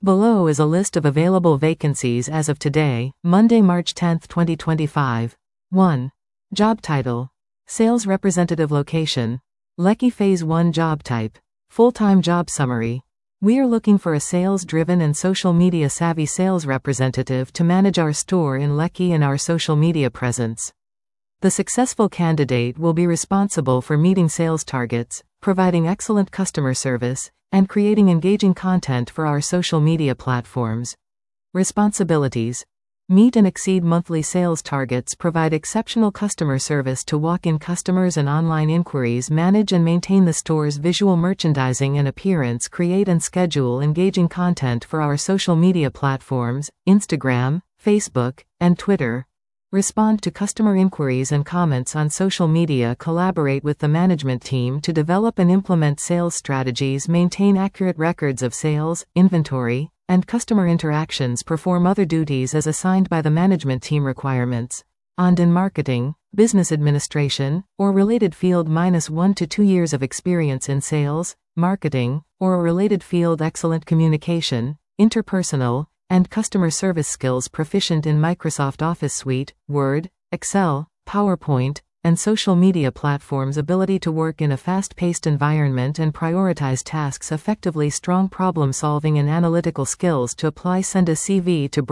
Below is a list of available vacancies as of today, Monday, March 10, 2025. 1. Job title: Sales Representative. Location: Lekki. Phase 1. Job type: full-time. Job summary: we are looking for a sales-driven and social media savvy sales representative to manage our store in Lekki and our social media presence. The successful candidate will be responsible for meeting sales targets, providing excellent customer service, and creating engaging content for our social media platforms. Responsibilities: meet and exceed monthly sales targets, provide exceptional customer service to walk-in customers and online inquiries, manage and maintain the store's visual merchandising and appearance, create and schedule engaging content for our social media platforms, Instagram, Facebook, and Twitter. Respond to customer inquiries and comments on social media, collaborate with the management team to develop and implement sales strategies, maintain accurate records of sales, inventory, and customer interactions, perform other duties as assigned by the management team. Requirements: and in marketing, business administration, or related field -1 to 2 years of experience in sales, marketing, or a related field, excellent communication, interpersonal, and customer service skills, proficient in Microsoft Office Suite, Word, Excel, PowerPoint, and social media platforms, ability to work in a fast-paced environment and prioritize tasks effectively, strong problem-solving and analytical skills. To apply, send a CV to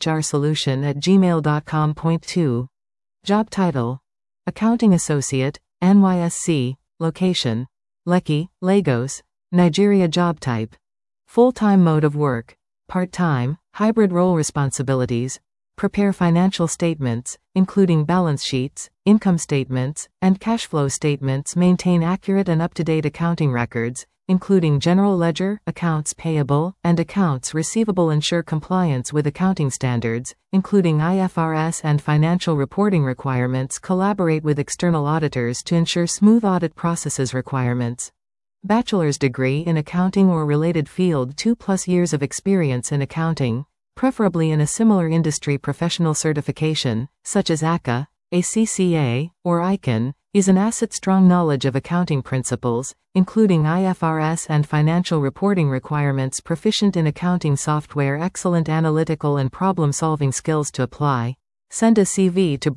brownhrsolution@gmail.com. Point 2. Job title: Accounting Associate, NYSC. Location: Lekki, Lagos, Nigeria. Job type: full-time. Mode of work: part-time, hybrid role. Responsibilities: prepare financial statements, including balance sheets, income statements, and cash flow statements, maintain accurate and up-to-date accounting records, including general ledger, accounts payable, and accounts receivable, ensure compliance with accounting standards, including IFRS and financial reporting requirements, collaborate with external auditors to ensure smooth audit processes. Requirements: bachelor's degree in accounting or related field, 2+ years of experience in accounting, preferably in a similar industry. Professional certification, such as ACCA, ACCA, or ICANN, is an asset. Strong knowledge of accounting principles, including IFRS and financial reporting requirements. Proficient in accounting software, excellent analytical and problem-solving skills. To apply, send a CV to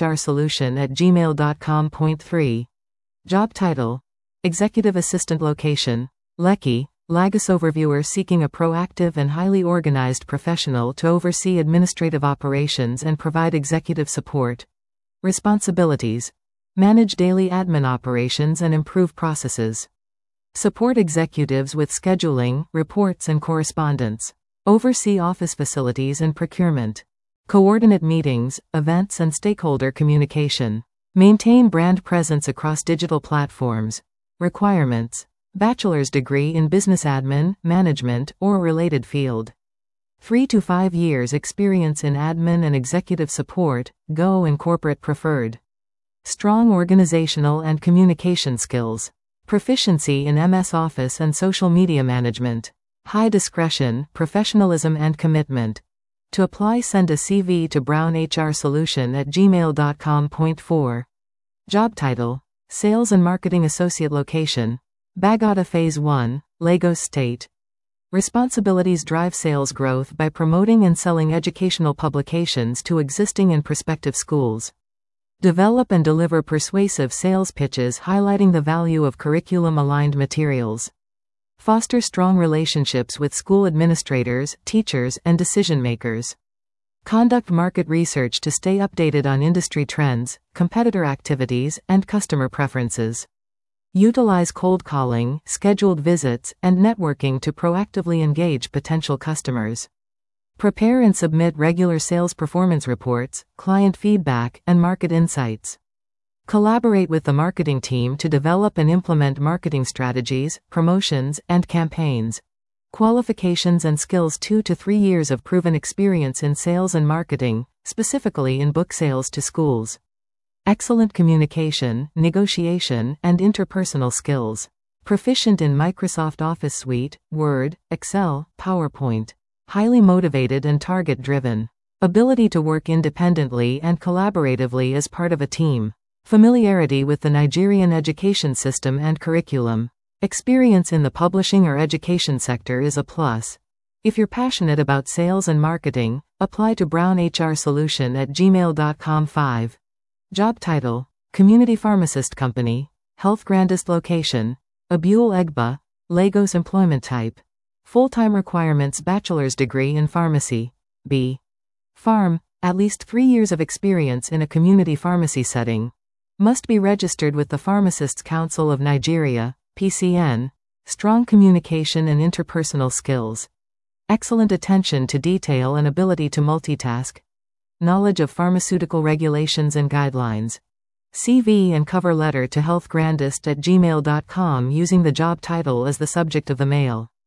brownhrsolution@gmail.com. Point 3. Job title: Executive Assistant. Location: Lekki, Lagos. Overviewer seeking a proactive and highly organized professional to oversee administrative operations and provide executive support. Responsibilities: manage daily admin operations and improve processes. Support executives with scheduling, reports and correspondence. Oversee office facilities and procurement. Coordinate meetings, events and stakeholder communication. Maintain brand presence across digital platforms. Requirements: bachelor's degree in business admin, management, or a related field. 3 to 5 years experience in admin and executive support, Go and corporate preferred. Strong organizational and communication skills. Proficiency in MS Office and social media management. High discretion, professionalism and commitment. To apply, send a CV to brownhrsolution@gmail.com. Point 4. Job title: Sales and Marketing Associate. Location: Bagota. Phase 1, Lagos State. Responsibilities: drive sales growth by promoting and selling educational publications to existing and prospective schools. Develop and deliver persuasive sales pitches highlighting the value of curriculum-aligned materials. Foster strong relationships with school administrators, teachers, and decision-makers. Conduct market research to stay updated on industry trends, competitor activities, and customer preferences. Utilize cold calling, scheduled visits, and networking to proactively engage potential customers. Prepare and submit regular sales performance reports, client feedback, and market insights. Collaborate with the marketing team to develop and implement marketing strategies, promotions, and campaigns. Qualifications and skills: 2 to 3 years of proven experience in sales and marketing, specifically in book sales to schools. Excellent communication, negotiation, and interpersonal skills. Proficient in Microsoft Office Suite, Word, Excel, PowerPoint. Highly motivated and target-driven. Ability to work independently and collaboratively as part of a team. Familiarity with the Nigerian education system and curriculum. Experience in the publishing or education sector is a plus. If you're passionate about sales and marketing, apply to brownhrsolution@gmail.com. 5. Job title: Community Pharmacist Company, Health Grandest Location, Abule Egba, Lagos. Employment type: full-time requirements: bachelor's degree in pharmacy, B. Pharm, at least 3 years of experience in a community pharmacy setting. Must be registered with the Pharmacists Council of Nigeria, PCN. Strong communication and interpersonal skills. Excellent attention to detail and ability to multitask. Knowledge of pharmaceutical regulations and guidelines. CV and cover letter to healthgrandest@gmail.com using the job title as the subject of the mail.